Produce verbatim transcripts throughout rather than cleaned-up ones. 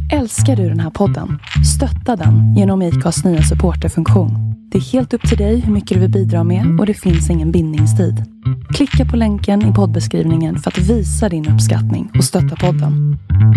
Älskar du den här podden? Stötta den genom I C A:s nya supporterfunktion. Det är helt upp till dig hur mycket du vill bidra med och det finns ingen bindningstid. Klicka på länken i poddbeskrivningen för att visa din uppskattning och stötta podden.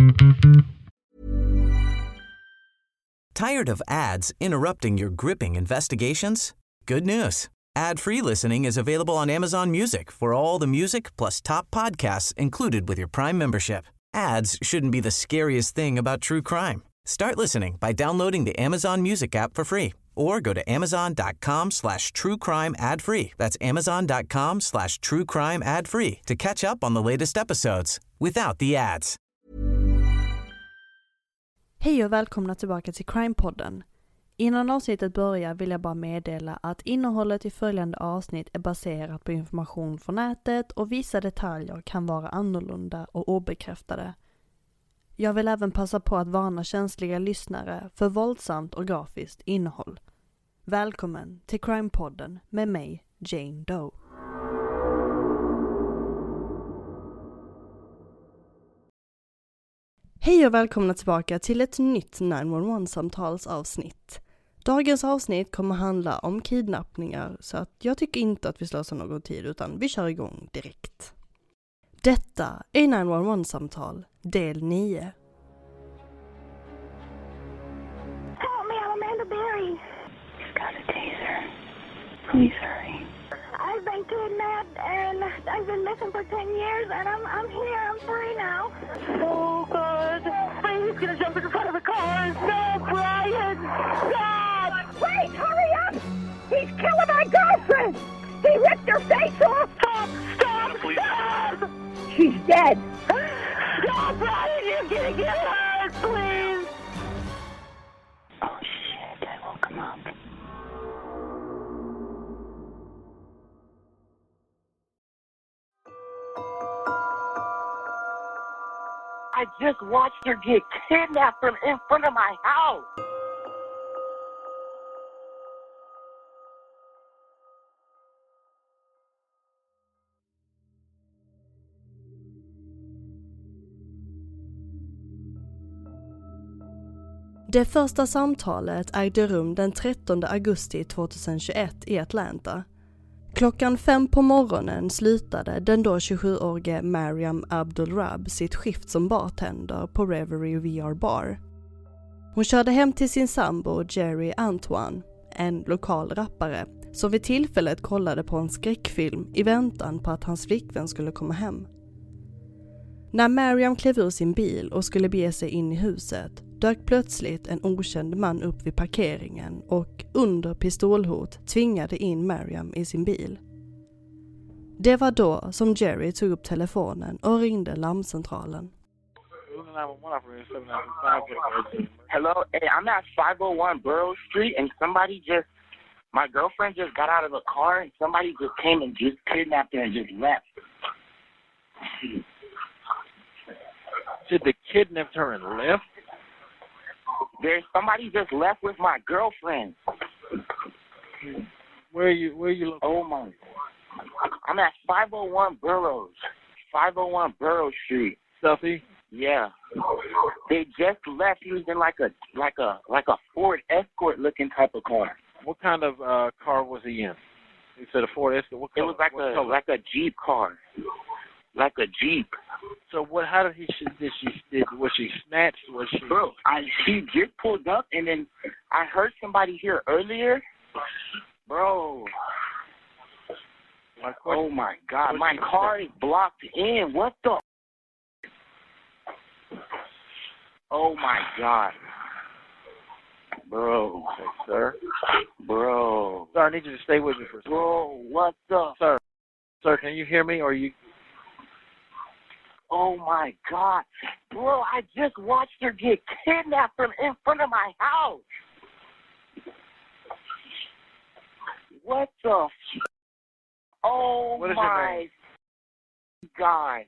Tired of ads interrupting your gripping investigations? Good news. Ad-free listening is available on Amazon Music for all the music plus top podcasts included with your Prime membership. Ads shouldn't be the scariest thing about true crime. Start listening by downloading the Amazon Music app for free or go to amazon.com slash true crime ad free. That's amazon.com slash true crime ad free to catch up on the latest episodes without the ads. Hej och välkomna tillbaka till Crime-podden. Innan avsnittet börjar vill jag bara meddela att innehållet i följande avsnitt är baserat på information från nätet och vissa detaljer kan vara annorlunda och obekräftade. Jag vill även passa på att varna känsliga lyssnare för våldsamt och grafiskt innehåll. Välkommen till Crime-podden med mig, Jane Doe. Hej och välkomna tillbaka till ett nytt nio ett ett-samtalsavsnitt. Dagens avsnitt kommer handla om kidnappningar så att jag tycker inte att vi slösar någon tid utan vi kör igång direkt. Detta är nio ett ett-samtal del nio. Help me, I'm Amanda Berry. You've got a taser. Please hurry. I've been kidnapped and I've been missing for ten years and I'm I'm here, I'm free now. Oh, God. He's going to jump in front of the car. No, Brian. God. Wait, hurry up! He's killing my girlfriend! He ripped her face off! Stop. Stop. Stop. She's dead! No, Brian, you're going to get hurt, please. Oh, shit. I woke him up. I just watched her get kidnapped from in front of my house. Det första samtalet ägde rum den trettonde augusti tjugohundratjugoett i Atlanta. Klockan fem på morgonen slutade den då tjugosjuårige Mariam Abdul-Rab sitt skift som bartender på Reverie V R Bar. Hon körde hem till sin sambo Jerry Antoine, en lokal rappare, som vid tillfället kollade på en skräckfilm i väntan på att hans flickvän skulle komma hem. När Mariam klev ur sin bil och skulle bege sig in i huset dök plötsligt en okänd man upp vid parkeringen och under pistolhot tvingade in Mariam i sin bil. Det var då som Jerry tog upp telefonen och ringde larmcentralen. Hello, hey, I'm at five oh one Burroughs Street and somebody just, my girlfriend just got out of a car and somebody just came and just kidnapped her and just left. Did they kidnap her and left? There's somebody just left with my girlfriend. Where are you, where are you looking? Oh my, I'm at five oh one Burroughs, five oh one Burroughs Street. Stuffy? Yeah. They just left. He was in like a, like a, like a Ford Escort looking type of car. What kind of uh, car was he in? He said a Ford Escort. What It color? was like what a, color? like a Jeep car. Like a Jeep. So what? How did he? Did she? Did was she snatched? Was she? Bro, I she just pulled up and then I heard somebody here earlier. Bro. My Oh my God, What my she car is blocked in. What the? Oh my God. Bro. Okay, sir. Bro. Sir, I need you to stay with me for a second. Bro, what the? Sir, sir, can you hear me? Or are you? Oh my God. Bro, I just watched her get kidnapped from in front of my house. What the? Oh What is her my name? God.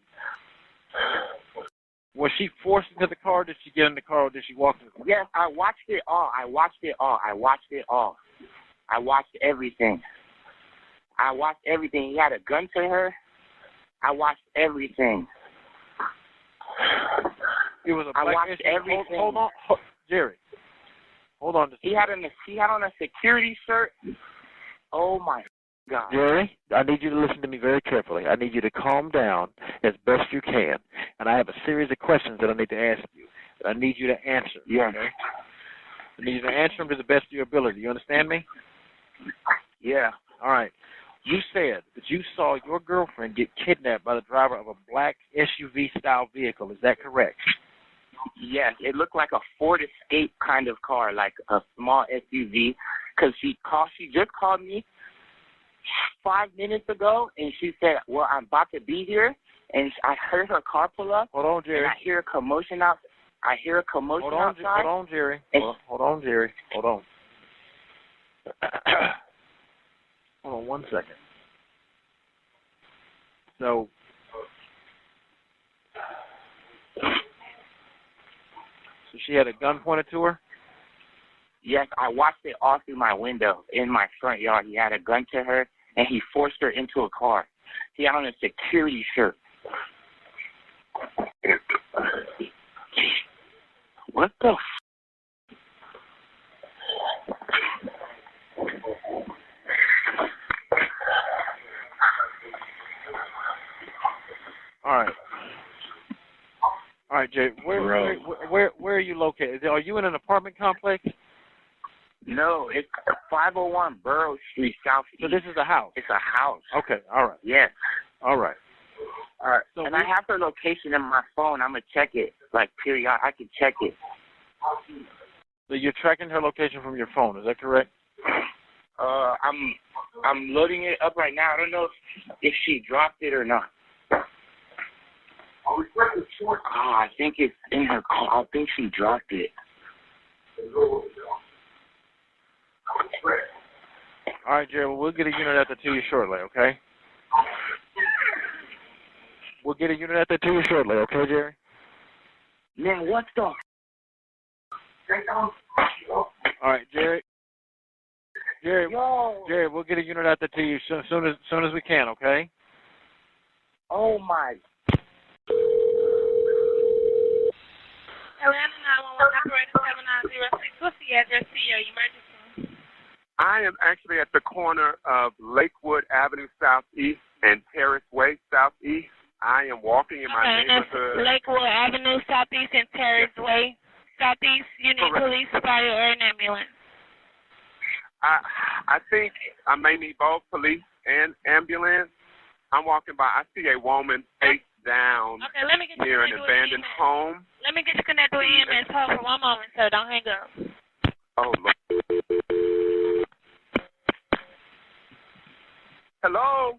Was she forced into the car? Did she get in the car or did she walk in the car? Yes, I watched it all. I watched it all. I watched it all. I watched everything. I watched everything. He had a gun to her. I watched everything. It was a I black watched S U V. everything. Hold, hold on, hold, Jerry. Hold on. Just he had on a he had on a security shirt. Oh my God. Jerry, I need you to listen to me very carefully. I need you to calm down as best you can, and I have a series of questions that I need to ask you. I need you to answer. Yeah. Okay? I need you to answer them to the best of your ability. You understand me? Yeah. All right. You said that you saw your girlfriend get kidnapped by the driver of a black S U V-style vehicle. Is that correct? Yes. It looked like a Ford Escape kind of car, like a small S U V. Because she called, she just called me five minutes ago, and she said, "Well, I'm about to be here." And I heard her car pull up. Hold on, Jerry. And I hear a commotion out. I hear a commotion hold on, outside. Hold on, Jerry. Hold on, hold on, Jerry. Hold on. Hold on one second. So, so she had a gun pointed to her? Yes, I watched it all through my window in my front yard. He had a gun to her, and he forced her into a car. He had on a security shirt. What the f- All right. All right, Jay. Where, where, where, where are you located? Are you in an apartment complex? No, it's five oh one Burrow Street, Southeast. So this is a house? It's a house. Okay, all right. Yes. All right. All right. So and we, I have her location in my phone. I'm going to check it. Like, period. I can check it. So you're tracking her location from your phone. Is that correct? Uh, I'm I'm loading it up right now. I don't know if, if she dropped it or not. Ah, I think it's in her car. I think she dropped it. All right, Jerry. Well, we'll get a unit at the to you shortly, okay? We'll get a unit at the to you shortly, okay, Jerry? Man, what the? All right, Jerry. Jerry, Yo. Jerry, we'll get a unit out there to you soon, soon as soon as we can, okay? Oh my. Atlanta nine one one operator seven nine zero six. What's the address to your emergency? I am actually at the corner of Lakewood Avenue Southeast and Terrace Way Southeast. I am walking in my okay, neighborhood. Lakewood Avenue Southeast and Terrace Way Southeast. You need Correct. police, fire, or an ambulance. I I think I may need both police and ambulance. I'm walking by. I see a woman face down okay, let me get near an you abandoned E M S. home. Let me get you connected with E M S. Hold for one moment, sir. Don't hang up. Oh, look. Hello?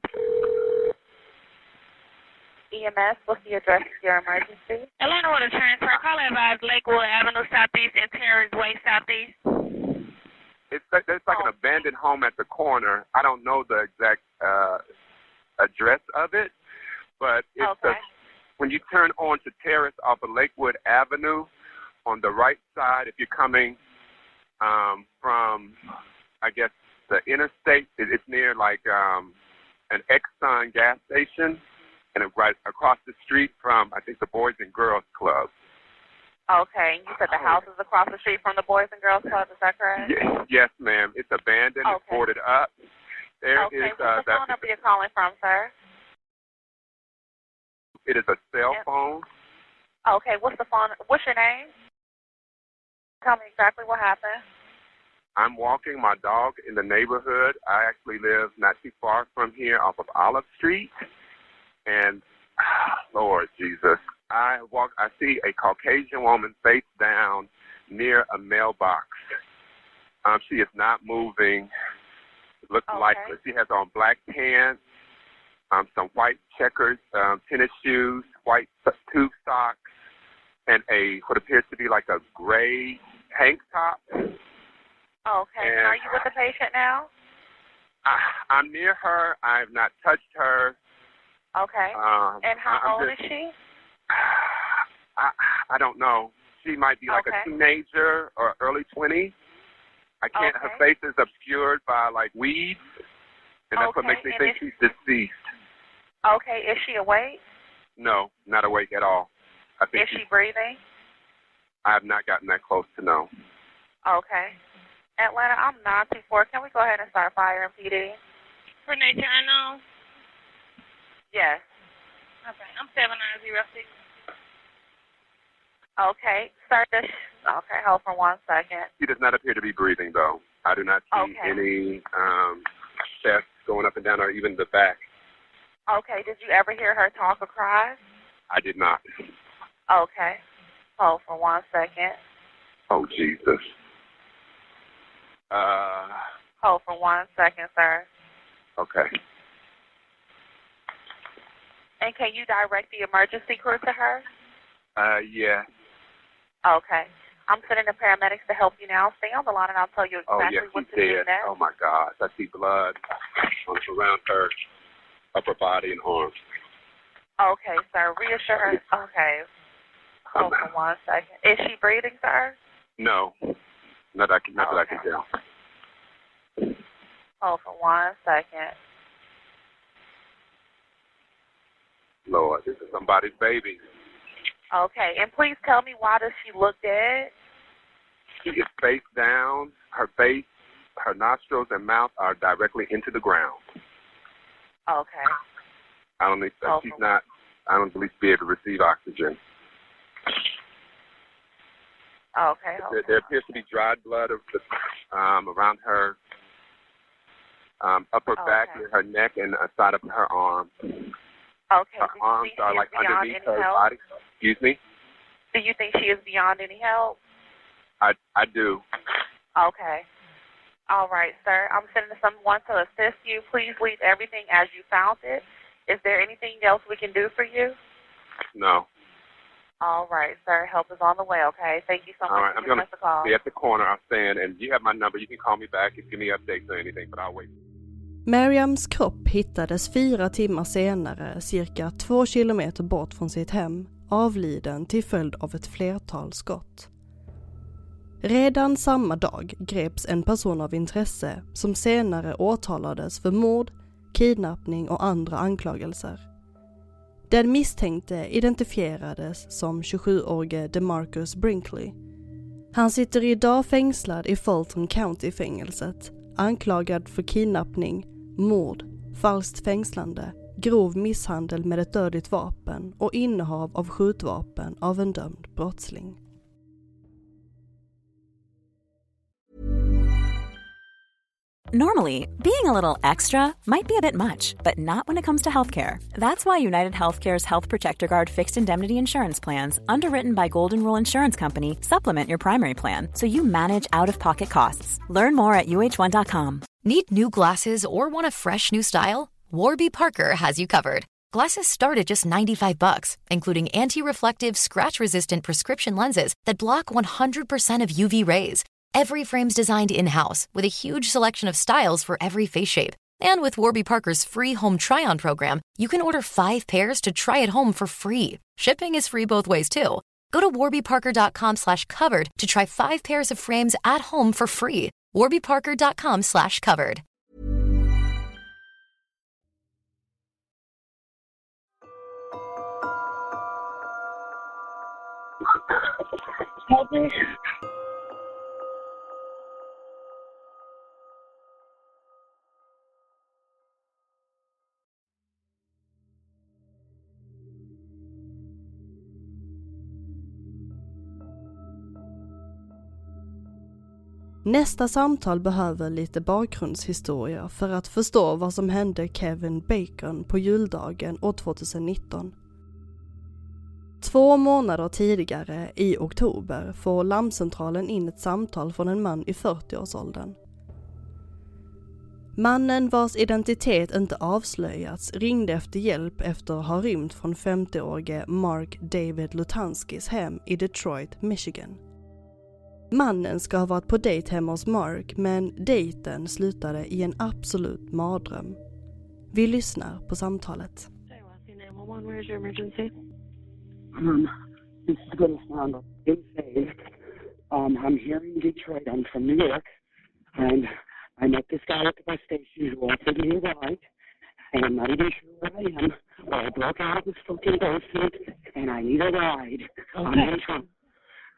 E M S, what's the address of your emergency? Atlanta Water Transfer. Call advise Lakewood Avenue Southeast and Terrace Way Southeast. It's like, it's like an abandoned home at the corner. I don't know the exact uh, address of it, but it's okay. a, when you turn onto Terrace off of Lakewood Avenue, on the right side, if you're coming um, from, I guess, the interstate, it, it's near like um, an Exxon gas station, and it, right across the street from, I think, the Boys and Girls Club. Okay, you said the house is across the street from the Boys and Girls Club, is that correct? Yes, yes ma'am. It's abandoned. Okay. It's boarded up. There okay, is, what's uh, the phone number you're calling from, sir? It is a cell Yep. phone. Okay, what's the phone? What's your name? Tell me exactly what happened. I'm walking my dog in the neighborhood. I actually live not too far from here off of Olive Street. And, Lord Jesus, I walk. I see a Caucasian woman face down near a mailbox. Um, she is not moving. It looks Okay. lifeless. She has on black pants, um, some white checkers, um, tennis shoes, white tube socks, and a what appears to be like a gray tank top. Okay, And are you with the patient now? I, I'm near her. I have not touched her. Okay. Um, and how I'm old just, is she? I, I don't know. She might be like Okay. a teenager or early twenties. I can't. Her Okay. face is obscured by like weeds, and that's what Okay, makes me and think is- she's deceased. Okay, is she awake? No, not awake at all. I think Is she's she breathing? I have not gotten that close to know. Okay. Atlanta, I'm nine two four. Can we go ahead and start firing P D? For nature unknown? Yes. Okay, I'm seven nine zero six. Okay, sir. This, okay, hold for one second. She does not appear to be breathing, though. I do not see okay. any um, chest going up and down or even the back. Okay, did you ever hear her talk or cry? I did not. Okay, hold for one second. Oh, Jesus. Uh, hold for one second, sir. Okay. And can you direct the emergency crew to her? Uh, yeah. Okay. I'm sending the paramedics to help you now. Stay on the line and I'll tell you exactly oh, yes, what to dead. do next. Oh, my gosh. I see blood around her upper body and arms. Okay, sir. Reassure her. Okay. Hold for one second. Is she breathing, sir? No. Not, I can, not okay. that I can tell. Hold for one second. Lord, this is somebody's baby. Okay, and please tell me, why does she look dead? She is face down. Her face, her nostrils and mouth are directly into the ground. Okay. I don't think oh, she's not, I don't believe she'll be able to receive oxygen. Okay. There, there appears to be dried blood of the, um, around her um, upper okay. back, near her neck, and the side of her arm. Okay. Her arms are like underneath her help? body. Excuse me? Do you think she is beyond any help? I I do. Okay. All right, sir. I'm sending someone to assist you. Please leave everything as you found it. Is there anything else we can do for you? No. All right, sir. Help is on the way, okay? Thank you so much All right, for I'm gonna the call. be at the corner. I'll stand, and you have my number. You can call me back and give me updates or anything, but I'll wait. Mariams kropp hittades fyra timmar senare, cirka två kilometer bort från sitt hem, avliden till följd av ett flertal skott. Redan samma dag greps en person av intresse som senare åtalades för mord, kidnappning och andra anklagelser. Den misstänkte identifierades som tjugosjuårige DeMarcus Brinkley. Han sitter idag fängslad i Fulton County-fängelset, anklagad för kidnappning, mord, falskt fängslande, grov misshandel med ett dödligt vapen och innehav av skjutvapen av en dömd brottsling. Normally, being a little extra might be a bit much, but not when it comes to healthcare. That's why United Healthcare's Health Protector Guard fixed indemnity insurance plans, underwritten by Golden Rule Insurance Company, supplement your primary plan so you manage out-of-pocket costs. Learn more at U H one dot com. Need new glasses or want a fresh new style? Warby Parker has you covered. Glasses start at just ninety-five bucks, including anti-reflective, scratch-resistant prescription lenses that block one hundred percent of U V rays. Every frame's designed in-house with a huge selection of styles for every face shape. And with Warby Parker's free home try-on program, you can order five pairs to try at home for free. Shipping is free both ways, too. Go to warbyparker.com slash covered to try five pairs of frames at home for free. warbyparker.com slash covered. Help me. Nästa samtal behöver lite bakgrundshistoria för att förstå vad som hände Kevin Bacon på juldagen år tjugonitton. Två månader tidigare, i oktober, får larmcentralen in ett samtal från en man i fyrtioårsåldern. Mannen, vars identitet inte avslöjats, ringde efter hjälp efter att ha rymt från femtioårige Mark David Lutanskis hem i Detroit, Michigan. Mannen ska ha varit på dejt hemma hos Mark, men dejten slutade i en absolut mardröm. Vi lyssnar på samtalet. Where's your emergency? Um, this is going to sound insane. Um, I'm here in Detroit. I'm from New York. And I met this guy at the bus station who offered me a ride. And I'm not even sure where I am. Well, I broke out of this fucking basement and I need a ride. Okay. I'm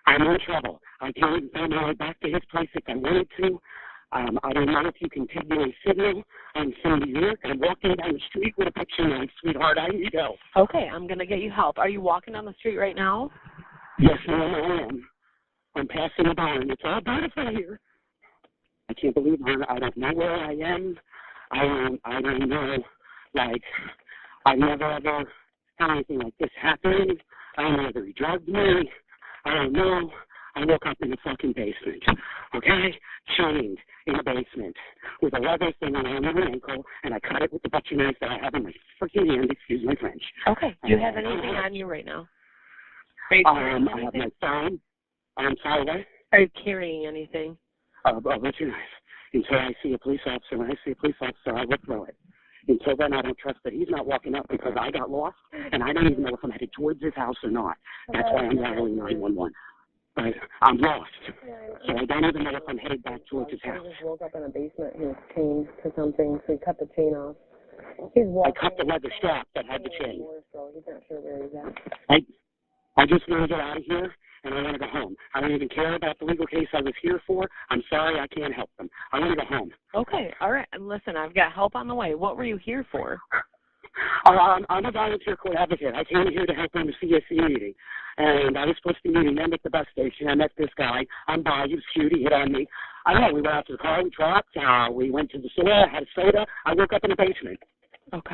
I'm in trouble. I can't find my way back to his place if I wanted to. Um, I don't know if you can take me a signal. I'm from New York. I'm walking down the street with a picture knife, sweetheart. I need help. Okay, I'm going to get you help. Are you walking down the street right now? Yes, ma'am, I am. I'm passing a barn. It's all beautiful here. I can't believe it. I don't know where I am. I don't, I don't know. Like, I've never ever had anything like this happen. I don't know whether he drugged me. I don't know. I woke up in the fucking basement, okay? Chained in the basement with a leather thing around my ankle, and I cut it with the butcher knife that I have in my freaking hand, excuse my French. Okay. Do you have anything on you right now? Are you Um, I have my phone. I'm sorry, what? Are you carrying anything? Uh, a butcher knife. Until I see a police officer, when I see a police officer, I will throw it. Until then, I don't trust that he's not walking up because I got lost, and I don't even know if I'm headed towards his house or not. That's why I'm dialing nine one one. But I'm lost, so I don't even know if I'm headed back towards his house. He just woke up in a basement. He was chained to something, so he cut the chain off. He's I cut the leather strap that had the chain. So he's not sure where he's at. I, I just want to get out of here, and I want to go home. I don't even care about the legal case I was here for. I'm sorry, I can't help them. I want to go home. Okay, all right. And listen, I've got help on the way. What were you here for? Um, I'm a volunteer court advocate. I came here to help on the C S C meeting, and I was supposed to be meeting them at the bus station. I met this guy. I'm by. He was cute. He hit on me. I don't know. We went out to the car. We talked. Uh, we went to the store. Had a soda. I woke up in the basement. Okay.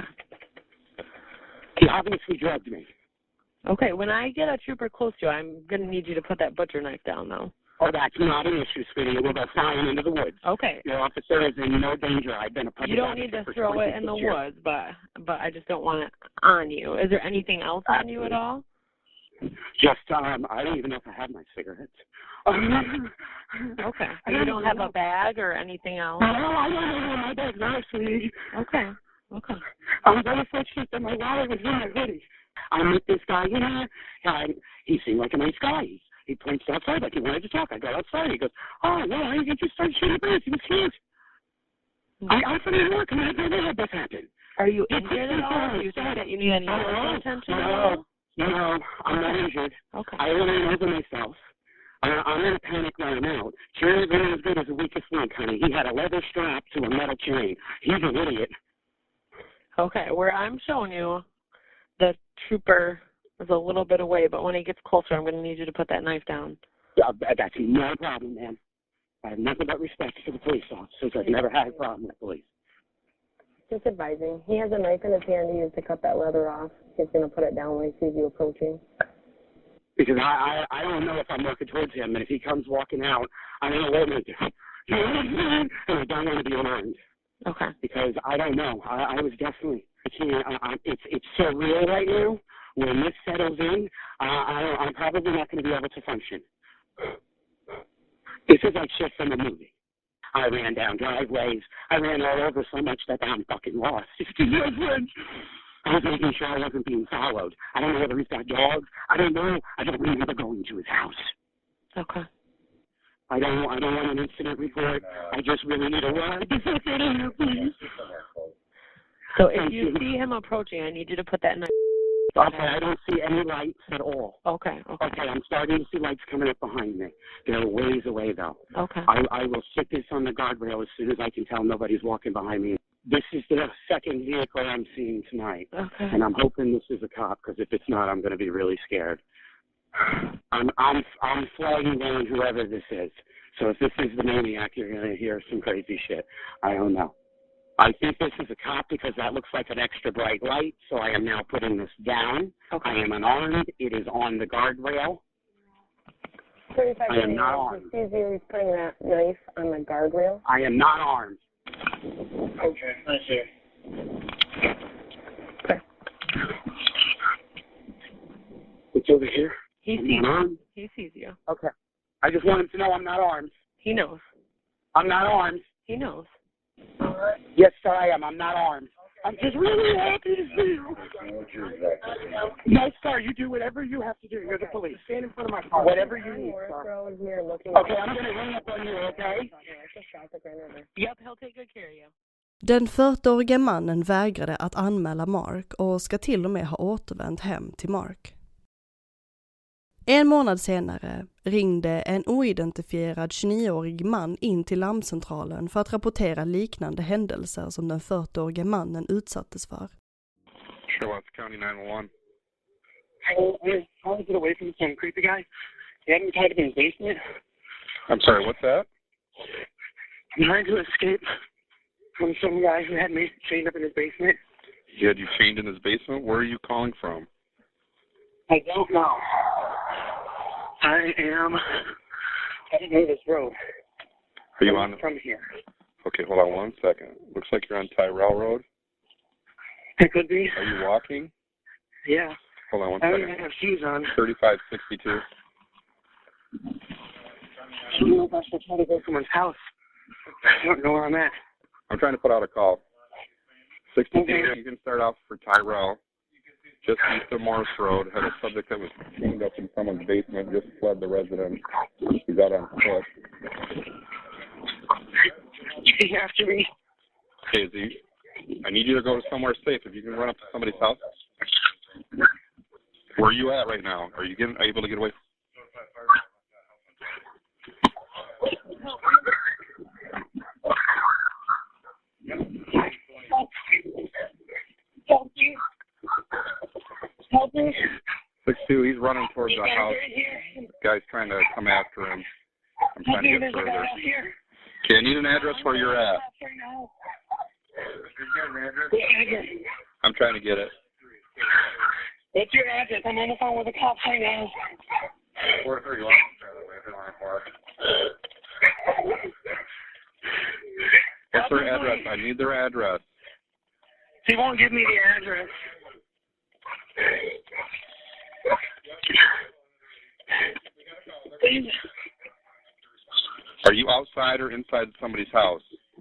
He obviously drugged me. Okay, when I get a trooper close to you, I'm going to need you to put that butcher knife down, though. Oh, that's not an issue, sweetie. We'll go flying into the woods. Okay. Your officer is in no danger. I've been a public You don't need to throw it in the years. woods, but but I just don't want it on you. Is there anything else on you at all? Just, um, I don't even know if I have my cigarettes. Okay. You don't have a bag or anything else? No, I don't have my bag now, sweetie. Okay. Okay. I'm very fortunate that my wallet was in my hoodie. I met this guy in here, and he seemed like a nice guy. He, he points outside like he wanted to talk. I go outside. He goes, oh, no, I didn't just start shooting birds. He was cute. I, I'm from New York, and I've never had this happen. Are you injured at all? Do you think that you need any medical attention? No, no, I'm not injured. Okay. I really over myself. I, I'm in a panic right now. Sure, is as good as a weakest link, honey. He had a leather strap to a metal chain. He's an idiot. Okay, where I'm showing you, the trooper is a little bit away, but when he gets closer, I'm going to need you to put that knife down. Yeah, that's no problem, man. I have nothing but respect for the police officers. I've never had a problem with police. Just advising. He has a knife in his hand he used to cut that leather off. He's going to put it down when he sees you approaching. Because I, I, I don't know if I'm working towards him, and if he comes walking out, I don't know what I'm going to do. You know what I'm saying? And I don't want to be alarmed. Okay. Because I don't know. I, I was definitely, I can't, I, I, it's, it's so real right now. When this settles in, uh, I, I'm probably not going to be able to function. This is like shit from a movie. I ran down driveways. I ran all over so much that I'm fucking lost. Excuse my French. I was making sure I wasn't being followed. I don't know whether he's got dogs. I don't know. I don't remember going to his house. Okay. I don't. I don't want an incident report. I just really need a ride. Get in here, please. So if you see him approaching, I need you to put that knife. Okay, I don't see any lights at all. Okay, okay. Okay, I'm starting to see lights coming up behind me. They're ways away, though. Okay. I, I will sit this on the guardrail as soon as I can tell nobody's walking behind me. This is the second vehicle I'm seeing tonight. Okay. And I'm hoping this is a cop, because if it's not, I'm going to be really scared. I'm, I'm, I'm flagging down whoever this is. So if this is the maniac, you're going to hear some crazy shit. I don't know. I think this is a cop because that looks like an extra bright light, so I am now putting this down. Okay. I am unarmed. It is on the guardrail. I am not armed. He sees you, he's putting that knife on the guardrail. I am not armed. Okay, I see. Okay. It's over here. He I'm sees not you. armed. He sees you. Okay. I just wanted to know I'm not armed. He knows. I'm not armed. He knows. Yes, sir, I am. I'm not armed. I'm just really happy to see you. No, sir, you do whatever you have to do. You're the police. Stand in front of my car. Whatever you need, sir. Okay, I'm going to hang up on you, okay? Yep, he'll take good care of you. Den fyrtioårige mannen vägrade att anmäla Mark och ska till och med ha återvänt hem till Mark. En månad senare ringde en oidentifierad tjugonioårig man in till larmcentralen för att rapportera liknande händelser som den fyrtioårige mannen utsattes för. Sherlock County nine one one. I was trying to get away from some creepy guy. He had me tied up in his basement. I'm sorry, what's that? I'm trying to escape from some guy who had me chained up in his basement. He had you chained in his basement? Where are you calling from? I don't know. I am heading near this road. Are you on? From here. Okay, hold on one second. Looks like you're on Tyrell Road. It could be. Are you walking? Yeah. Hold on one second. I don't even have shoes on. thirty-five sixty-two. I don't know if I should try to go to someone's house. I don't know where I'm at. I'm trying to put out a call. sixty-two, okay. You can start off for Tyrell. Just east of Morris Road, had a subject that was chained up in someone's basement, just fled the residence. He's out on foot. He's after me. Okay, is he, I need you to go to somewhere safe. If you can run up to somebody's house. Where are you at right now? Are you getting, able to get away? Help me. Help me. six two, he's running towards the house. Guy's trying to come after him. I'm trying to get further. Okay, I need an address where you're at. I'm trying to get it. What's your address? I'm on the phone with the cops right now. four three one. What's their address? I need their address. He won't give me the address. Please. Are you outside or inside somebody's house?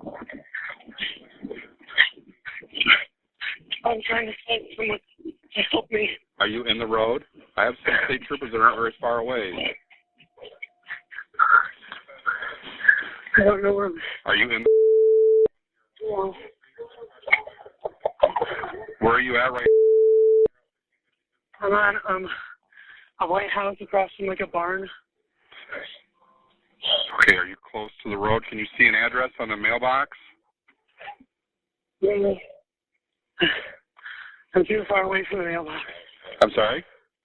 I'm trying to find someone to help me. Are you in the road? I have some state troopers that aren't very far away. I don't know where. Are you in the... Yeah. Where are you at right now? I'm on um, a white house across from like a barn. Okay, are you close to the road? Can you see an address on the mailbox? Yeah. I'm too far away from the mailbox. I'm sorry?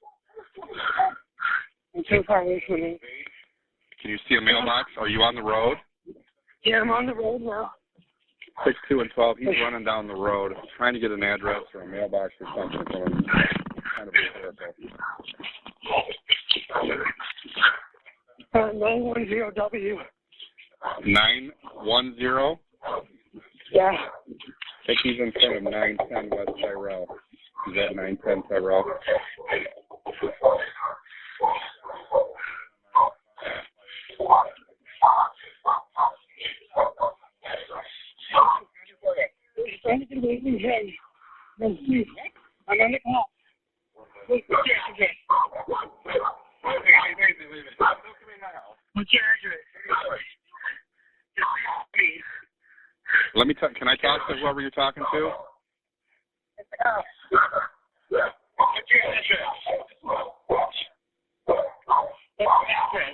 I'm too far away from it. Can you see a mailbox? Are you on the road? Yeah, I'm on the road now. six two and twelve, he's running down the road, trying to get an address or a mailbox or something. So it's kind of hysterical. Uh, nine one zero W. nine one zero? Yeah. I think he's in front of nine ten West Tyrell. He's at nine ten Tyrell. Trying to get away from me. I'm on the call. What's your address? What's your address? Let me talk. Can I talk to whoever you're talking to? What's your address? What's your address?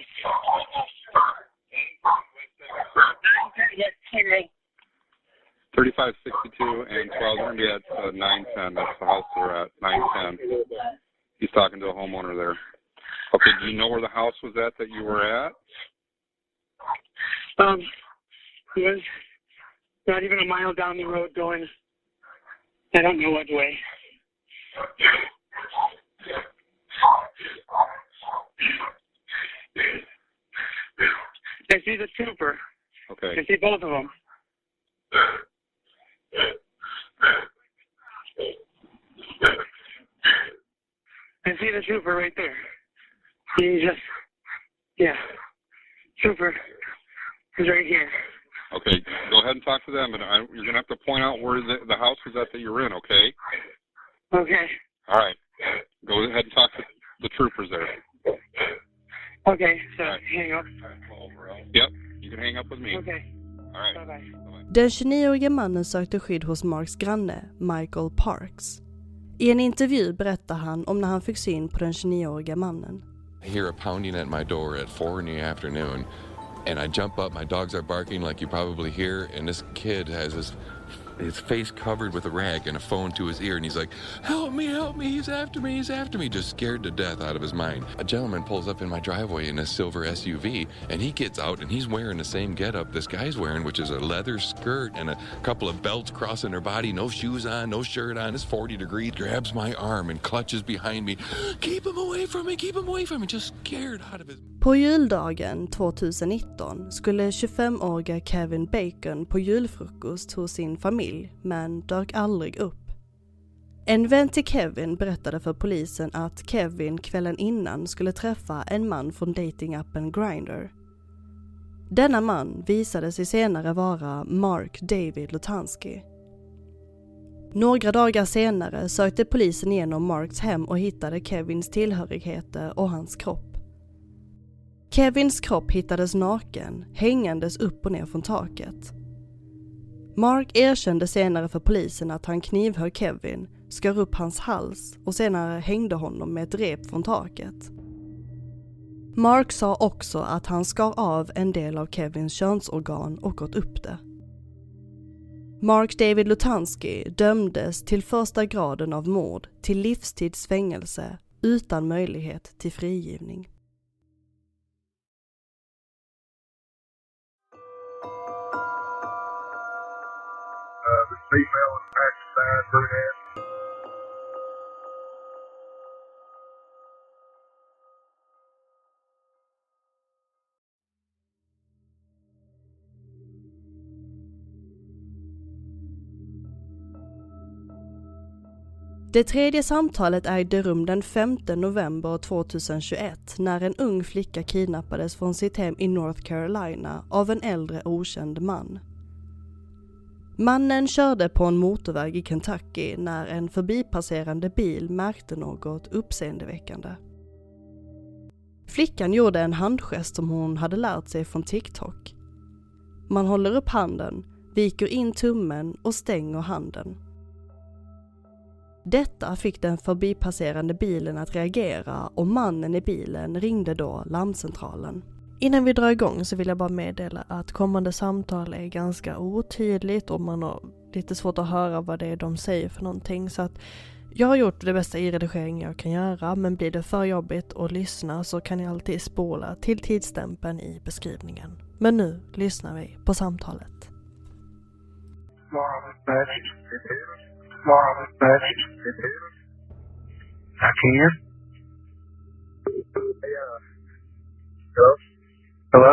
thirty-five sixty-two and twelve, we're going to be at uh, nine ten. That's the house we're at, nine ten. He's talking to a homeowner there. Okay, do you know where the house was at that you were at? Um, it was not even a mile down the road going, I don't know what way. I see the trooper. Okay. I see both of them. I see the trooper right there. He just, yeah, trooper is right here. Okay, go ahead and talk to them, and I, you're going to have to point out where the, the house is at that you're in, okay? Okay. All right. Go ahead and talk to the troopers there. Okay, so right. Hang up. Yep, you can hang up with me. Okay. All right. Bye-bye. Den tjugonioårige mannen sökte skydd hos Marks granne, Michael Parks. I en intervju berättar han om när han fick syn på den tjugonioåriga mannen. I hear a pounding at my door at four in the afternoon, and I jump up. My dogs are barking like you probably hear, and this kid has his his face covered with a rag and a phone to his ear, and he's like, help me, help me, he's after me, he's after me, just scared to death out of his mind. A gentleman pulls up in my driveway in a silver S U V, and he gets out, and he's wearing the same getup this guy's wearing, which is a leather skirt and a couple of belts crossing her body, no shoes on, no shirt on, it's forty degrees, grabs my arm and clutches behind me. Keep him away from me, keep him away from me, just scared out of his... På juldagen tjugonitton skulle tjugofemåriga Kevin Bacon på julfrukost hos sin familj, men dök aldrig upp. En vän till Kevin berättade för polisen att Kevin kvällen innan skulle träffa en man från datingappen Grindr. Denna man visade sig senare vara Mark David Lutansky. Några dagar senare sökte polisen igenom Marks hem och hittade Kevins tillhörigheter och hans kropp. Kevins kropp hittades naken, hängandes upp och ner från taket. Mark erkände senare för polisen att han knivhögg Kevin, skar upp hans hals och senare hängde honom med ett rep från taket. Mark sa också att han skar av en del av Kevins könsorgan och gått upp det. Mark David Lutansky dömdes till första graden av mord till livstidsfängelse utan möjlighet till frigivning. Uh, the female in Pakistan, brunette. Det tredje samtalet ägde rum den femte november tjugohundratjugoett när en ung flicka kidnappades från sitt hem i North Carolina av en äldre okänd man. Mannen körde på en motorväg i Kentucky när en förbipasserande bil märkte något uppseendeväckande. Flickan gjorde en handgest som hon hade lärt sig från TikTok. Man håller upp handen, viker in tummen och stänger handen. Detta fick den förbipasserande bilen att reagera och mannen i bilen ringde då larmcentralen. Innan vi drar igång så vill jag bara meddela att kommande samtal är ganska otydligt och man har lite svårt att höra vad det är de säger för någonting. Så att jag har gjort det bästa i redigeringen jag kan göra, men blir det för jobbigt att lyssna så kan ni alltid spola till tidsstämpeln i beskrivningen. Men nu lyssnar vi på samtalet. I can. Hello? Hello?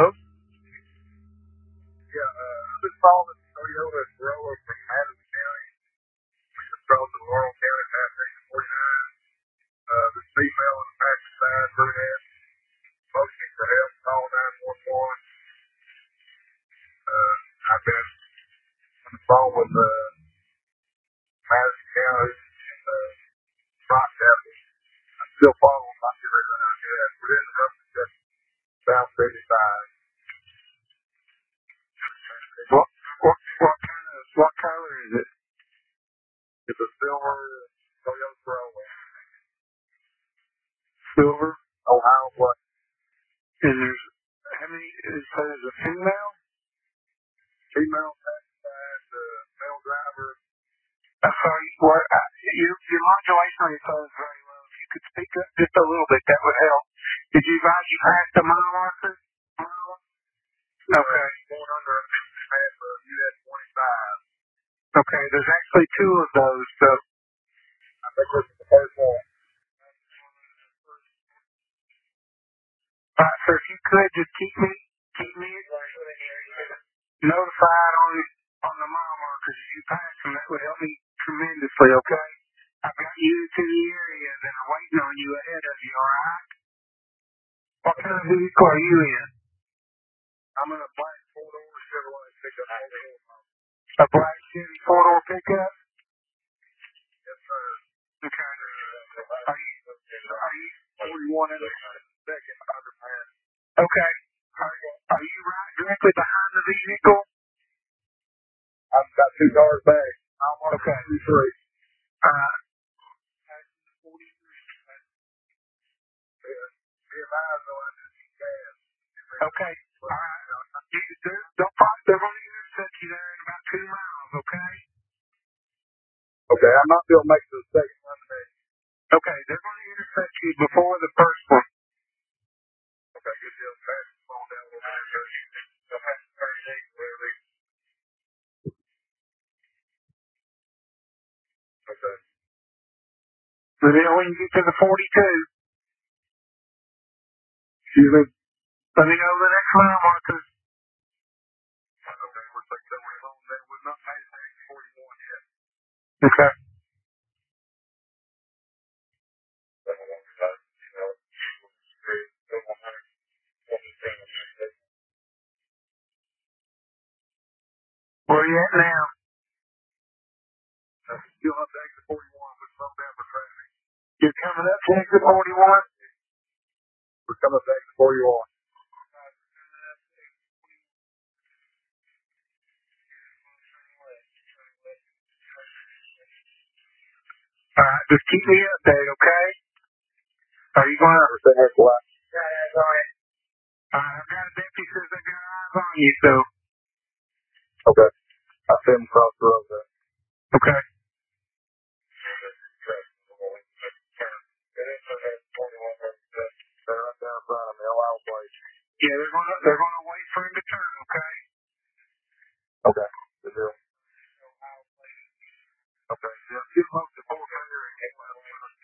Yeah, uh, I've been following Toyota Corolla from Madison County. We just drove to Laurel County past exit forty-nine. Uh, this female in the passenger side, brunette, motioning for help, call nine one one. Uh, I've been on the phone with uh, Madison County and uh, Rock Devil. I'm still following my theory right now. Yeah, we're in the rough discussion. South fifty-five. What, what, what kind of, what color is it? It's a silver Toyota Corolla. Silver? Ohio black. And there's, how many, is there's a female? Female passenger, the male driver. I'm sorry, what, uh, your, your modulation on your phone is very low. If you could speak up just a little bit, that would help. Did you advise you passed the mile marker? Okay. Going under a fifty pad for U S twenty-five. Okay, there's actually two of those, so. I think this is the first one. Alright, sir, if you could just keep me, keep me notified on on the mile markers as you pass them, that would help me tremendously, okay? I've got you to the areas and I'm waiting on you ahead of you, alright? What kind of vehicle are you in? I'm in a black four-door Chevrolet pickup. A black Chevy four-door pickup? Yes, sir. Okay. Are you, are you forty-one in the second underpass? Okay. Are, are you right directly behind the vehicle? I've got two cars back. I'm on okay. two three. Uh, me and my Okay. All right. You, they're, they'll probably, they're going to intercept you there in about two miles, okay? Okay, I might be able to make it to the second one today. Okay, they're going to intercept you before the first one. Okay, good deal. Pass the phone down a little bit. They'll have to turn it in where they... Okay. So then when you get to the forty-two, excuse me? let me know the next mile marker. Okay, we're like somewhere home there. We've not made it to exit forty-one yet. Okay. Where are you at now? Still up to exit forty-one, but slow down for traffic. You're coming up to exit forty-one? We're coming up to exit forty-one. Alright, just keep me updated, okay? Are you going to... Everything has black. Yeah, that's all right. Alright, I've got a deputy says they've got eyes on you, so... Okay. I see them across the road there. Okay. They're right down in front of me. Allow place. Yeah, they're going to they're going to wait for him to turn, okay? Okay. Good deal. Okay. Yeah, get close to four finger and get my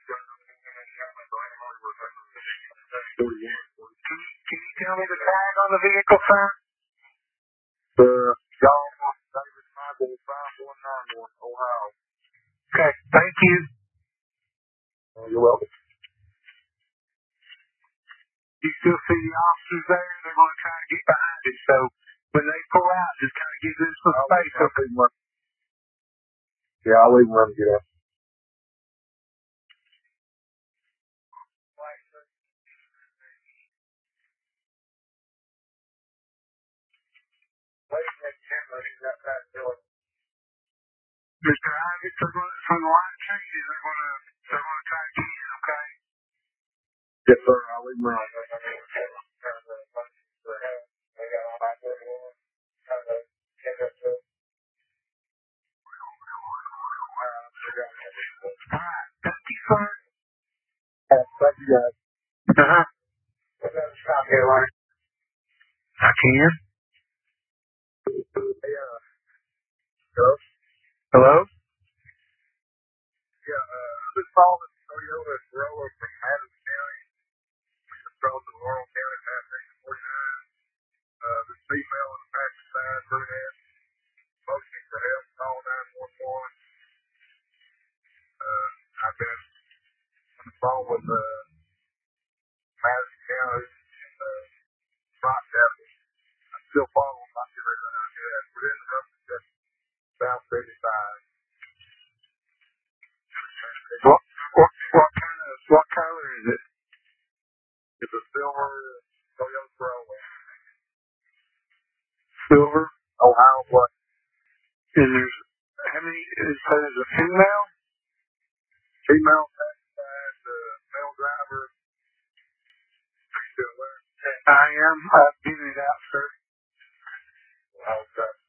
forty-one. Can you, can you tell me the tag on the vehicle, sir? The John David Michael five one nine one, Ohio. Okay, thank you. Oh, you're welcome. You still see the officers there? They're going to try to get behind it, so when they pull out, just kind of give them some I'll space. I'll leave them run. Yeah, I'll leave them run and get up. Mister Isaac, they're going to, from the line of changes, they're going to, they're going to try to get in, okay? Yes, sir. I'll leave them run. Alright, thank you, sir. Thank you, guys. Uh-huh. Stop here, Ryan. I can. Hey, uh, hello? Hello? Yeah, uh, I'm just calling Toyota Corolla from Adams County. We just drove to Laurel County, past exit forty-nine. Uh, this female on the passenger side, brunette, motioning for help, call nine one one. Uh, I've been on the phone with, uh, Madison County and, uh, Rock Devil. I'm still following my direction out here. We're in the rough just South fifty-five. What, what, what kind of, what color is it? It's a silver Toyota Corolla. Silver? Ohio black. And there's, how many, is there's a female? Female passenger, the male driver. Are you still there? I am. I've given it out, sir. Okay.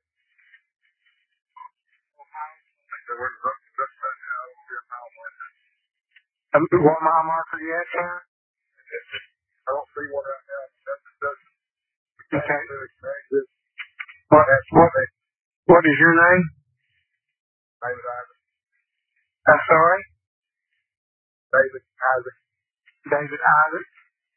So we're in the rough just right now. I don't see a mile marker. Um, what mile marker you at, sir? I don't see one right now. That's the dozen. Okay. This. What, what, what is your name? David Isaac. I'm sorry? David Isaac. David Isaac.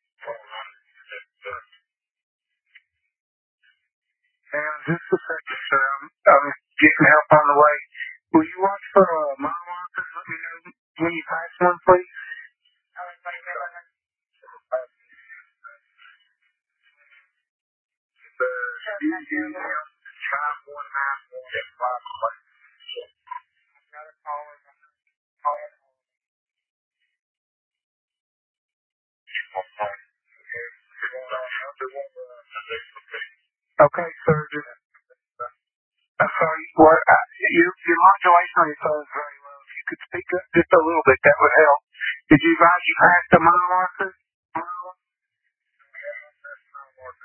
And just a second, sir. I'm, I'm getting help on the way. Will you watch for a uh, mile marker and let me know when you pass one, please? The U U M five one nine one five one. I've got a caller. Okay, sir. Just, I'm sorry. What, uh, your, your modulation on your phone is very low. If you could speak up just a little bit, that would help. Did you advise you passed the mile marker?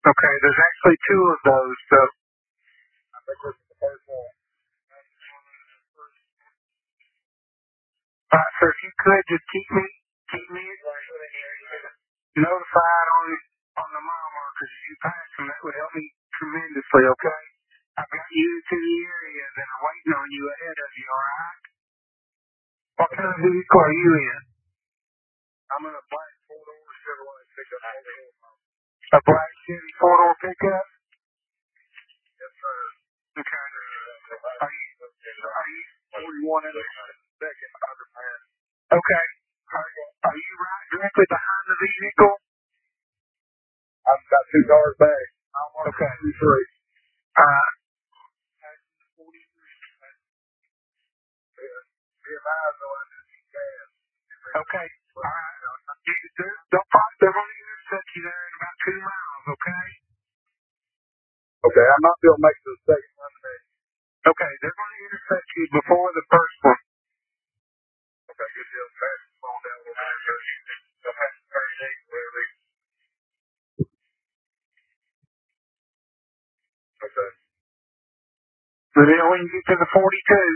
Okay, there's actually two of those, so. I think this is the first one. All right, sir, if you could just keep me, keep me notified on on the mile markers as you pass them. That would help me tremendously, okay? I've got you to the area that are waiting on you ahead of you, all right? What kind of vehicle are you in? I'm in a black four-door Chevrolet pickup. A black Chevy four-door pickup? Yes, sir. Okay. Are you, are you forty-one in the second underpass? Okay. Are, are you right directly behind the vehicle? I've got two cars back. Okay. Two, three. Uh, okay. All right. They're, they'll probably, they're going to intercept you there in about two miles, okay? Okay, I might be able to make it to the second one today. Okay, they're going to intercept you before the first one. Okay, good deal. Pass the phone down a little bit. Okay, thirty-eight, whatever. Okay. So then when you get to the forty-two,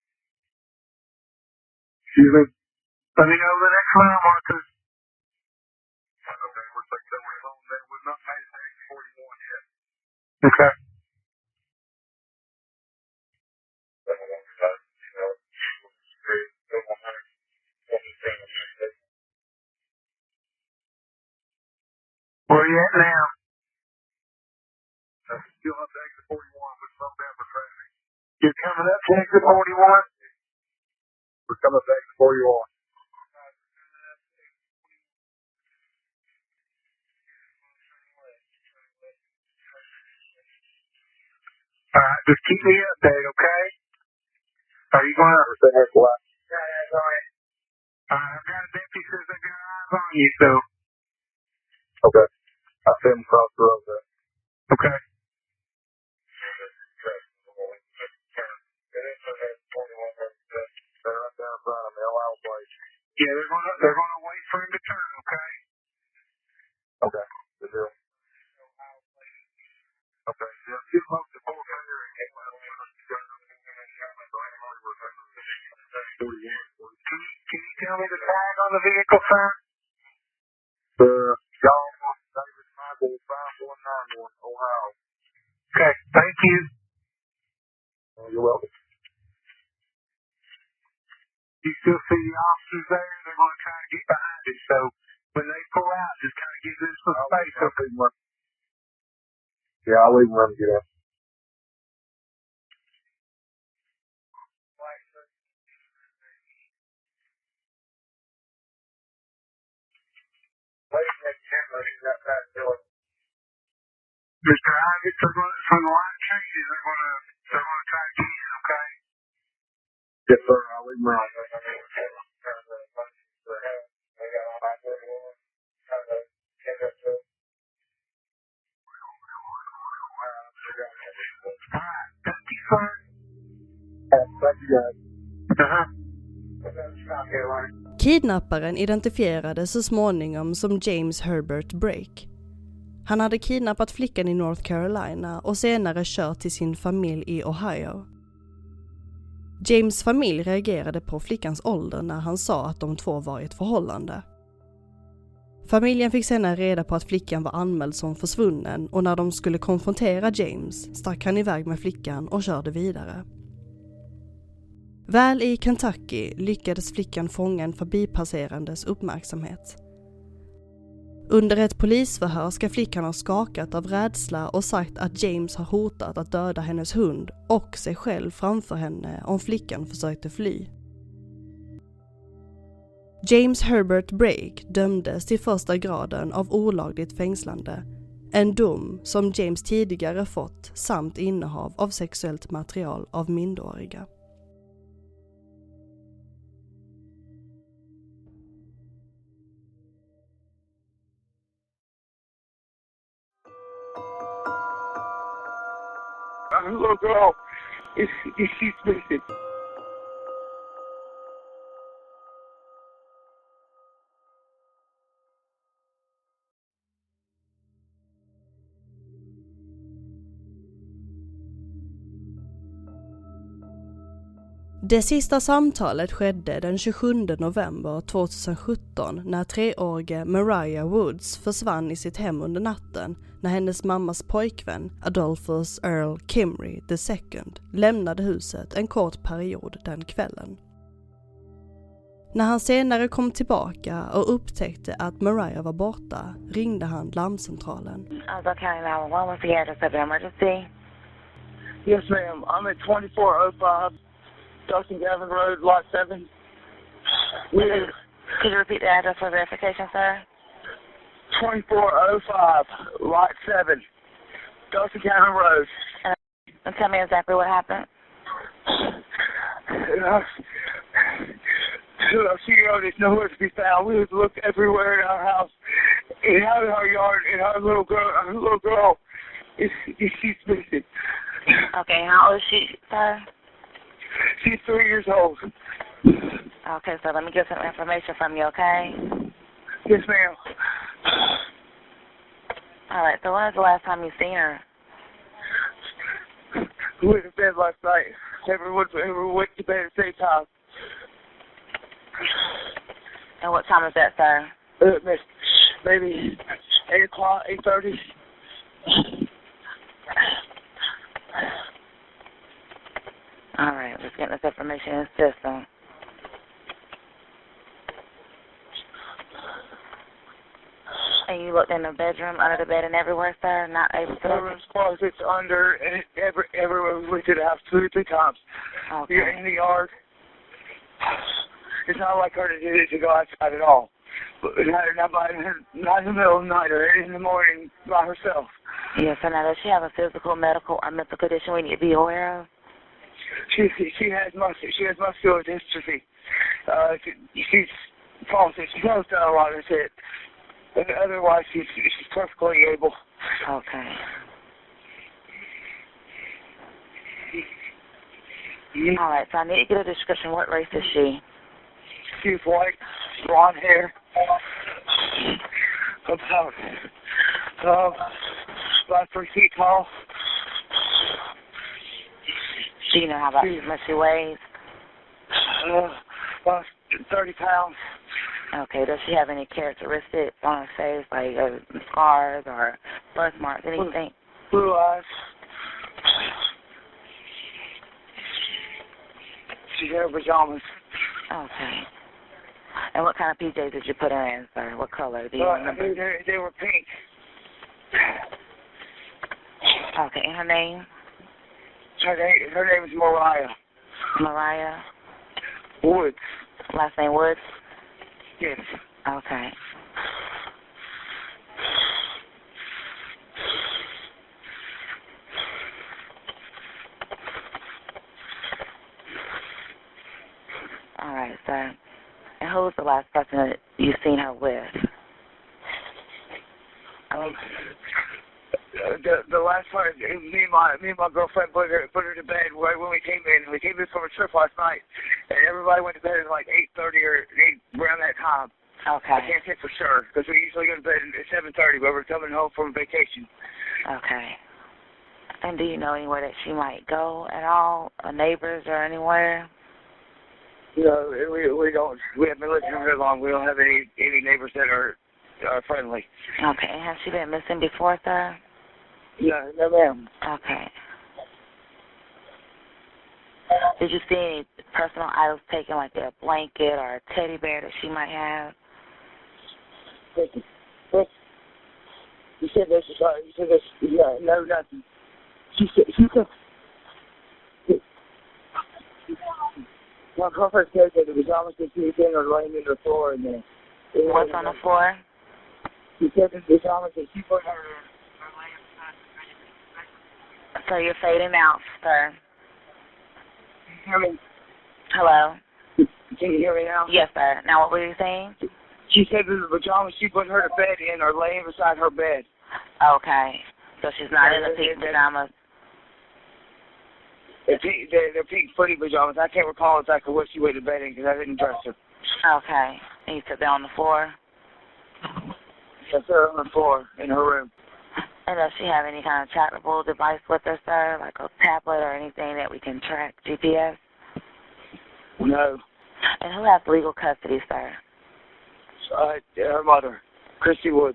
excuse me, let me know the next mile markers. Okay, we're thinking that we're on there. We've not made it to forty-one yet. Okay. Where you at now? Still up to exit forty-one, but slow down for traffic. You're coming up to exit forty-one? We're coming up to exit forty-one. Alright, just keep me updated, okay? Are you going to... Alright, I've got a deputy says they've got eyes on you, so... Okay. I see him across the road there. Okay. They're right down in front of me, L L place. Yeah, they're gonna they're gonna wait for him to turn, okay? Okay. Good deal. Okay. Yeah, get close to four finger and get my Can you, can you tell me the tag on the vehicle, sir? The John David Michael five one nine one, Ohio. Okay, thank you. Oh, you're welcome. You still see the officers there? They're going to try to get behind it, so when they pull out, just kind of give them some space. Okay. Yeah, I'll leave them run and get up. Mister Isaac, they're going to, from the line changes, they're going to, they're going to try to get in, okay? Yes, sir. I'll leave them run. Kidnapparen identifierades så småningom som James Herbert Brake. Han hade kidnappat flickan i North Carolina och senare kört till sin familj i Ohio. James familj reagerade på flickans ålder när han sa att de två var i ett förhållande. Familjen fick senare reda på att flickan var anmäld som försvunnen och när de skulle konfrontera James stack han iväg med flickan och körde vidare. Väl i Kentucky lyckades flickan fånga en förbipasserandes uppmärksamhet. Under ett polisförhör ska flickan ha skakat av rädsla och sagt att James har hotat att döda hennes hund och sig själv framför henne om flickan försökte fly. James Herbert Brake dömdes till första graden av olagligt fängslande, en dom som James tidigare fått samt innehav av sexuellt material av minderåriga. Little girl, is is she's missing? Det sista samtalet skedde den tjugosjunde november tjugohundrasjutton när treårige Mariah Woods försvann i sitt hem under natten när hennes mammas pojkvän Adolphus Earl Kimry the second lämnade huset en kort period den kvällen. När han senare kom tillbaka och upptäckte att Mariah var borta ringde han larmcentralen. Ozark County nine one one, what's the address of the emergency? Yes, ma'am. I'm at twenty-four oh five Dustin Gavin Road, Lot seven. Could you, could you repeat the address for verification, sir? twenty-four oh five Lot seven Dustin Gavin Road. And, and tell me exactly what happened. Uh, she wrote it's nowhere to be found. We have looked everywhere in our house, in our yard, and our little girl, our little girl, is, is she's missing. Okay, how old is she, sir? She's three years old. Okay, so let me get some information from you, okay? Yes, ma'am. All right, so when was the last time you seen her? We went to bed last night. Everyone, everyone went to bed at the same time. And what time is that, sir? Uh, maybe eight o'clock, eight thirty. All right, let's get this information in the system. And you looked in the bedroom, under the bed, and everywhere, sir? Not able to? Bedroom's closets, under, and every, everywhere we went to the house two or three times. Okay. You're in the yard. It's not like her to, do, to go outside at all. But not, not, by, not in the middle of the night or in the morning by herself. Yes, and now does she have a physical, medical, or mental condition we need to be aware of? She she has muscular she has muscular dystrophy. Uh, she, she's palsy. She goes down a lot. That's it. But otherwise, she's she's perfectly able. Okay. Mm-hmm. All right. So I need to get a description. What race is she? She's white, blonde hair. About um about three feet tall. Do you know how about much she weighs? Uh, about thirty pounds. Okay. Does she have any characteristics on her face, like uh, scars or birthmarks, anything? Blue eyes. She's in her pajamas. Okay. And what kind of P Js did you put her in, sir? What color? Do you uh, remember? They, they were pink. Okay. And her name? Her name, her name is Mariah. Mariah? Woods. Last name Woods? Yes. Okay. All right, sir. And who was the last person that you seen her with? Um, the the last part, me and my me and my girlfriend put her put her to bed right when we came in. We came in from a trip last night, and everybody went to bed at like eight thirty or eight around that time. Okay. I can't say for sure because we usually go to bed at seven thirty, but we're coming home from vacation. Okay. And do you know anywhere that she might go at all, or neighbors or anywhere? You know, we we don't we haven't been living here very long. We don't have any any neighbors that are are friendly. Okay. And has she been missing before, sir? No, no, ma'am. Okay. Did you see any personal items taken, like a blanket or a teddy bear that she might have? You said this. You said this. Yeah, no, nothing. She said. She said. My girlfriend said that the pajamas that she was in are laying in the floor in there. What's on the floor? She said that the pajamas that she put her in. So you're fading out, sir. Hear me? Hello? Can you hear me now? Yes, sir. Now what were you saying? She said that the pajamas she put her to bed in are laying beside her bed. Okay. So she's not in the pink pajamas? They're pink, they're, they're pink footy pajamas. I can't recall exactly what she went to bed in because I didn't dress her. Okay. And you said they're on the floor? Yes, sir, on the floor in her room. And does she have any kind of trackable device with her, sir, like a tablet or anything that we can track G P S? No. And who has legal custody, sir? Uh, her mother, Christy Woods.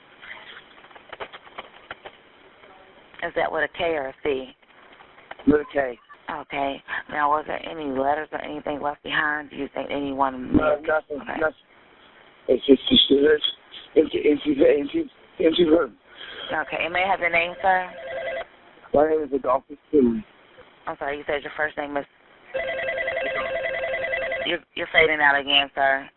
Is that with a K or a C? With a K. Okay. Now, was there any letters or anything left behind? Do you think anyone... No, nothing, okay. nothing. It's just, it's just empty, empty, empty, empty room. Okay. And may I have your name, sir? My name is Adolphus Kimry. I'm sorry, you said your first name is... You're, you're fading out again, sir.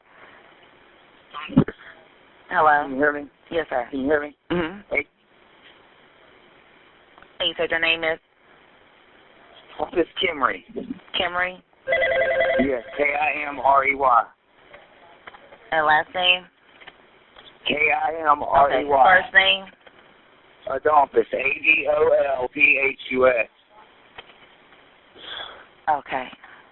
Hello? Can you hear me? Yes, sir. Can you hear me? Mm-hmm. Hey. And you said your name is? Adolphus Kimry. Kimry? Yes, K I M R E Y. And last name? K I M R E Y. Okay, first name? Adolphus, A D O L P H U S. Okay.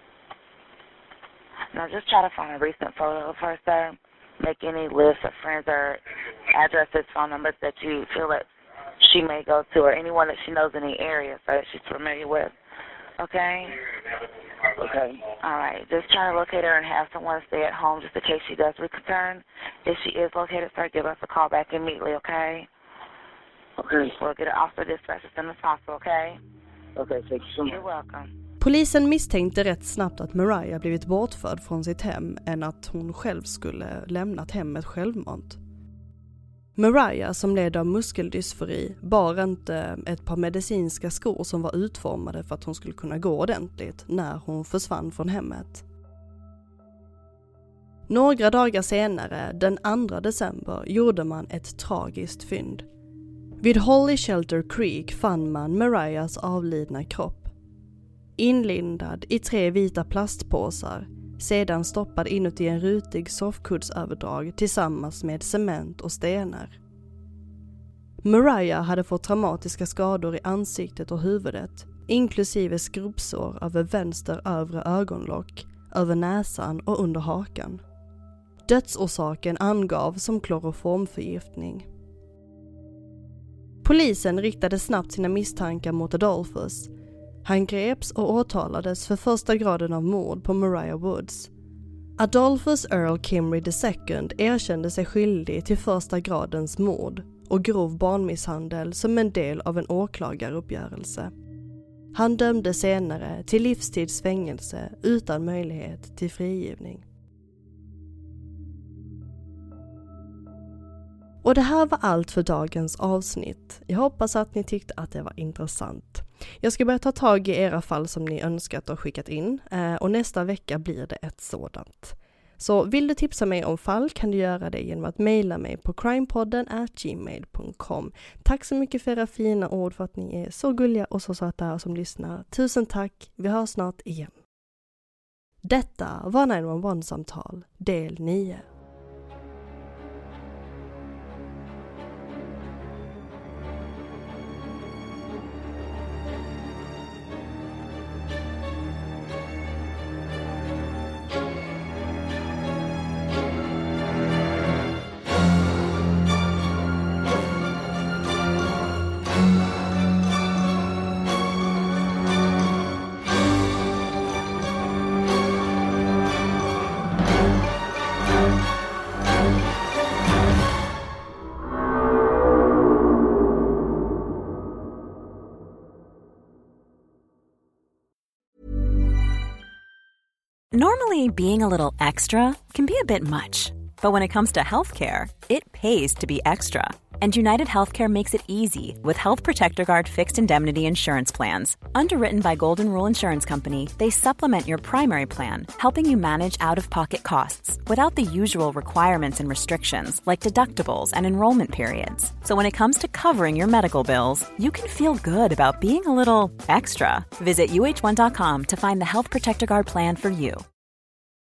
Now just try to find a recent photo of her, sir. Make any lists of friends or addresses, phone numbers that you feel that she may go to, or anyone that she knows in the area so that she's familiar with. Okay? Okay. All right. Just try to locate her and have someone stay at home just in case she does return. If she is located, sir, give us a call back immediately, okay? Okay. We'll get her off the dispatch as soon as possible, okay? Okay, thank you so much. You're welcome. Polisen misstänkte rätt snabbt att Mariah blivit bortförd från sitt hem än att hon själv skulle lämnat hemmet självmant. Mariah, som led av muskeldysfori, bar inte ett par medicinska skor som var utformade för att hon skulle kunna gå ordentligt när hon försvann från hemmet. Några dagar senare, den andra december, gjorde man ett tragiskt fynd. Vid Holly Shelter Creek fann man Mariahs avlidna kropp. Inlindad i tre vita plastpåsar, sedan stoppad inuti en rutig soffkuddsöverdrag tillsammans med cement och stenar. Mariah hade fått traumatiska skador i ansiktet och huvudet, inklusive skrubbsår över vänster övre ögonlock, över näsan och under hakan. Dödsorsaken angavs som kloroformförgiftning. Polisen riktade snabbt sina misstankar mot Adolphus. Han greps och åtalades för första graden av mord på Mariah Woods. Adolphus Earl Kimry the second erkände sig skyldig till första gradens mord och grov barnmisshandel som en del av en åklagaruppgörelse. Han dömde senare till livstidsfängelse utan möjlighet till frigivning. Och det här var allt för dagens avsnitt. Jag hoppas att ni tyckte att det var intressant. Jag ska börja ta tag i era fall som ni önskat och skickat in. Och nästa vecka blir det ett sådant. Så vill du tipsa mig om fall kan du göra det genom att mejla mig på crimepodden at gmail dot com. Tack så mycket för era fina ord, för att ni är så gulliga och så söta som lyssnar. Tusen tack, vi hörs snart igen. Detta var nio ett ett-samtal del nio. Normally, being a little extra can be a bit much, but when it comes to healthcare, it pays to be extra. And United Healthcare makes it easy with Health Protector Guard fixed indemnity insurance plans. Underwritten by Golden Rule Insurance Company, they supplement your primary plan, helping you manage out-of-pocket costs without the usual requirements and restrictions like deductibles and enrollment periods. So when it comes to covering your medical bills, you can feel good about being a little extra. Visit U H one dot com to find the Health Protector Guard plan for you.